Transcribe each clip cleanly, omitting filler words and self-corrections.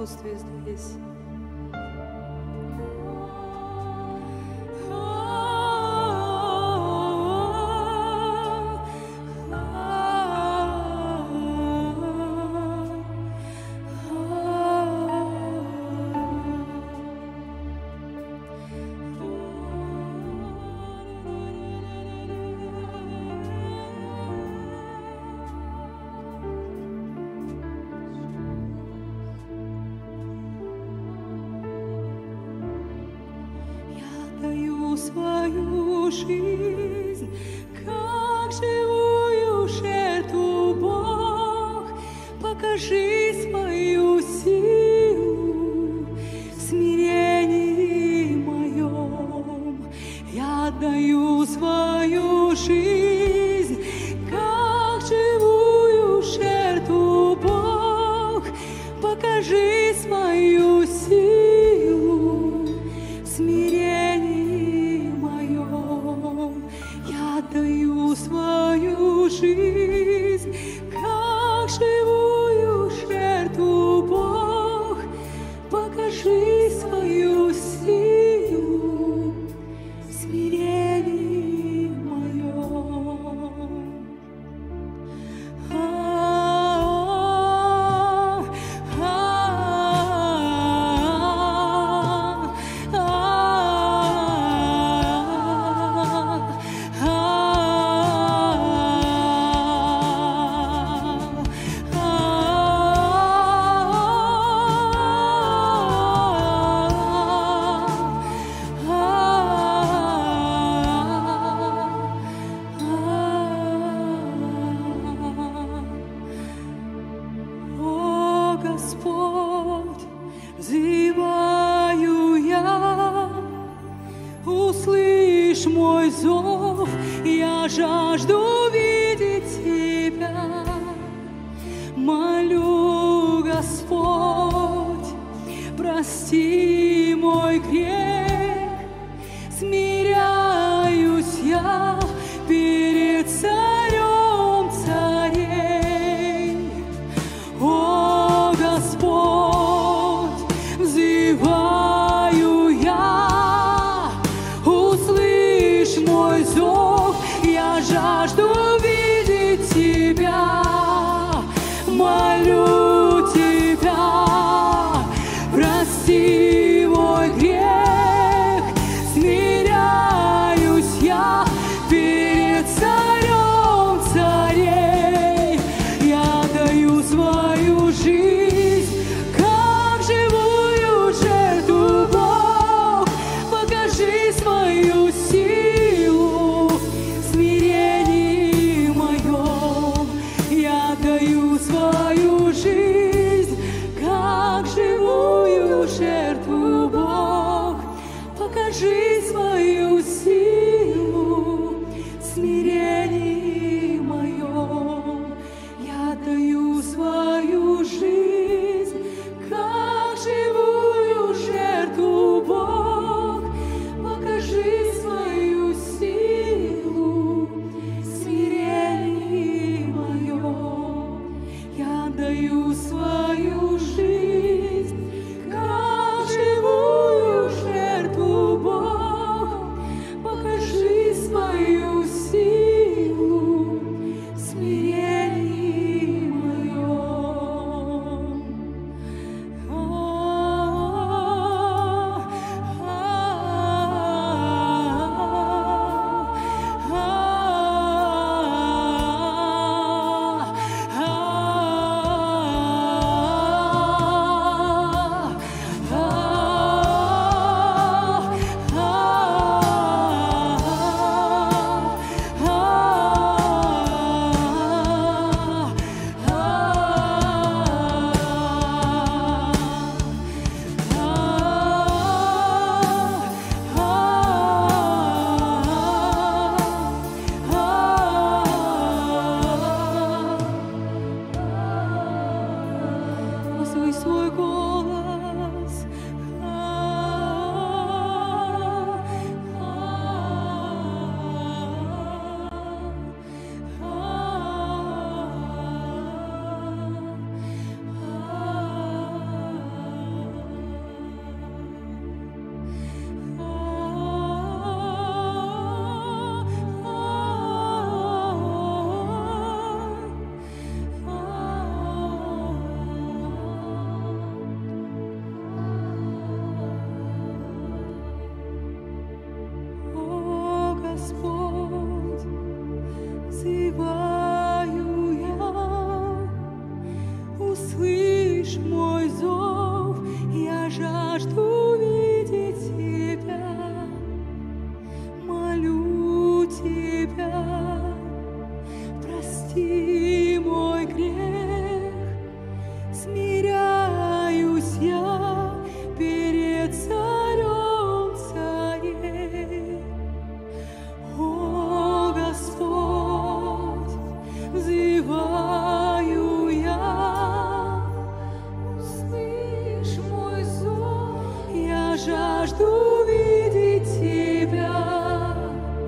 присутствие здесь. Свою жизнь, как живую жертву, Бог, покажи свою силу в смирении моем. Я отдаю свою жизнь, как живую жертву, Бог, покажи свою силу в смирении. Я отдаю свою жизнь, как живую жертву, Бог, покажи свою силу в смирении моем. Господь, взываю я, услышь мой зов, я жажду видеть Тебя. Молю, Господь, прости мой грех, смиряюсь я перед Царем царей. О, Господь, взываю я, услышь мой зов, я жажду видеть Тебя. Молю Тебя, прости мой грех, смиряюсь я перед Царем взываю я, услышь мой зов, я жажду видеть Тебя, молю Тебя, прости мой грех, смиряюсь я перед Царем царей. О, Господь, взываю я, услышь мой зов, я жажду видеть Тебя,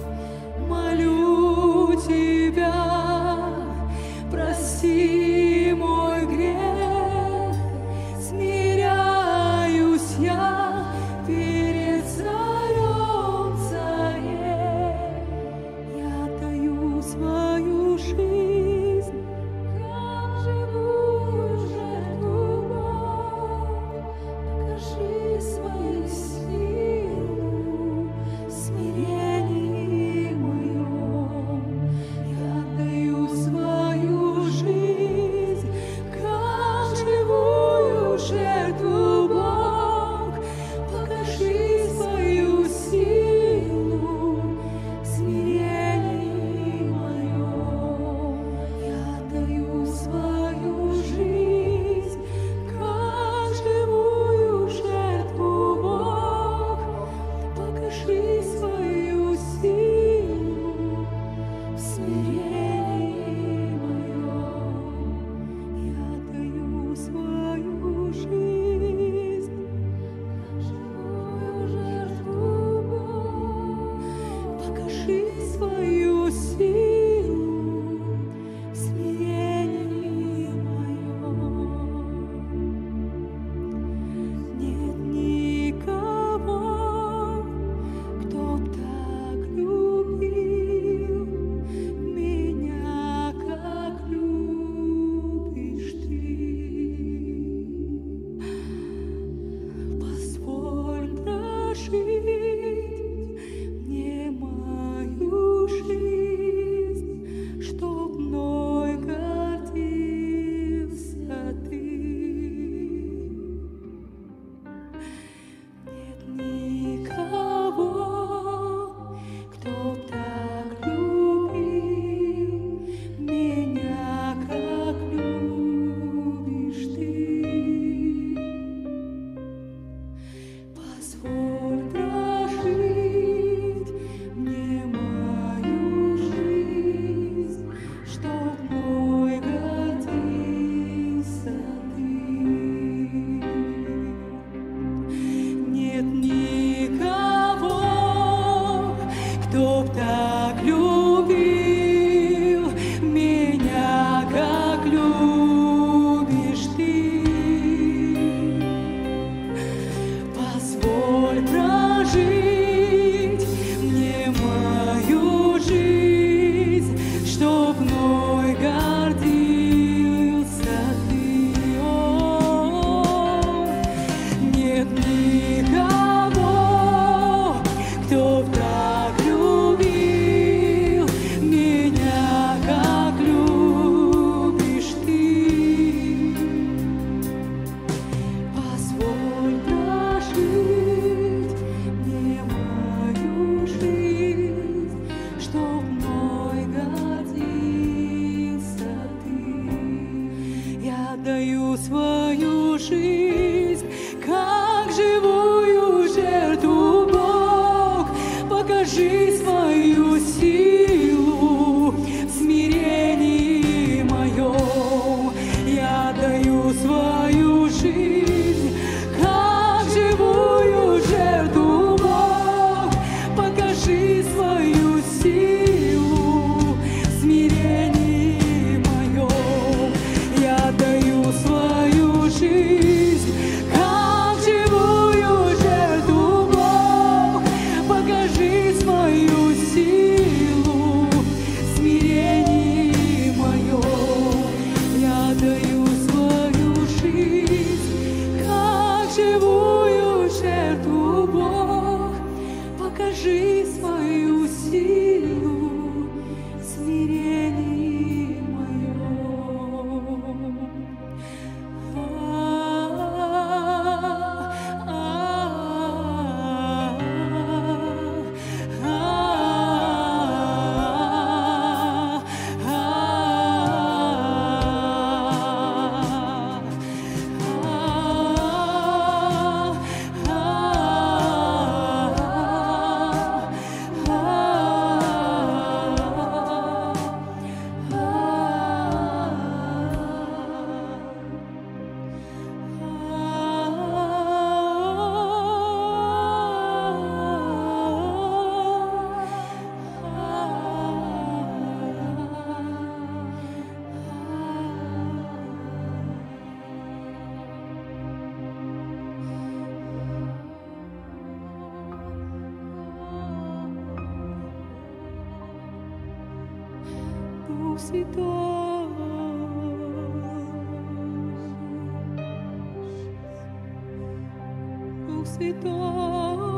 молю Тебя, прости мой грех, смиряюсь я перед Царем царей. Я даю свою жизнь, как живую жертву, Бог. Покажи свою силу в смирении моем. Я даю свою жизнь, как живую жертву, Бог. Покажи свою силу в смирении моем. Я даю свою жизнь, как живую жертву, Бог. Покажи свою силу в смирении моем. Я даю свою жизнь, как живую жертву, Бог. Покажи свою силу в смирении моем. Нет никого, кто б так любил меня, как любишь Ты. Позволь прожить мне мою жизнь, чтоб мной гордился Ты. Нет никого, кто б так любил меня, как любишь Ты. Позволь прожить мне мою жизнь, чтоб мной гордился Ты. Нет никого, кто б так любил меня, как любишь Ты. Позволь прожить мне мою жизнь, чтоб мной гордился Ты. О, нет никого, кто б так любил меня, как любишь Ты. Позволь прожить мне мою жизнь, чтоб мной гордился Ты. Я даю свою жизнь, как живую жертву, Бог. Покажи свою силу в смирении моем. Я даю свою жизнь, как живую жертву, Бог. Покажи свою силу в смирении моем. Я даю свою жизнь, Дух Святой, Дух Святой.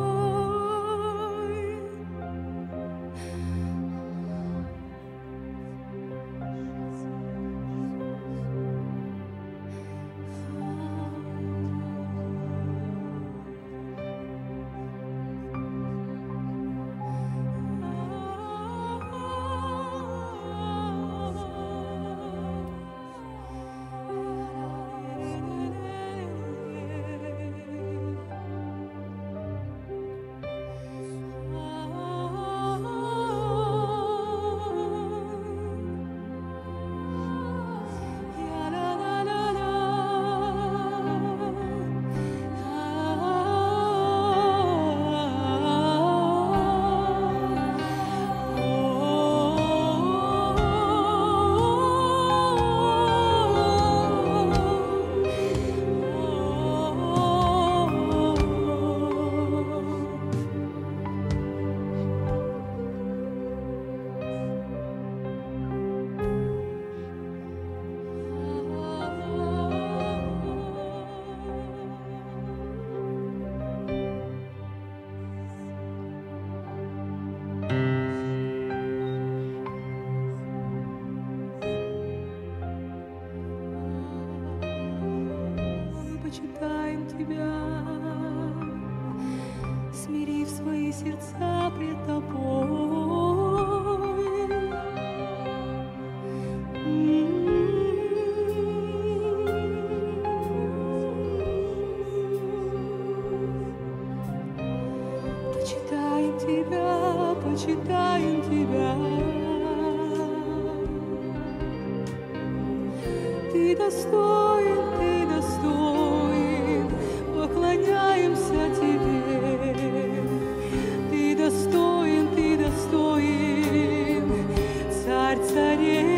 Почитаем Тебя, смирив свои сердца пред Тобой. Почитаем Тебя, почитаем Тебя. Ты достоин, Ты достоин, поклоняемся Тебе. Ты достоин, Царь царей.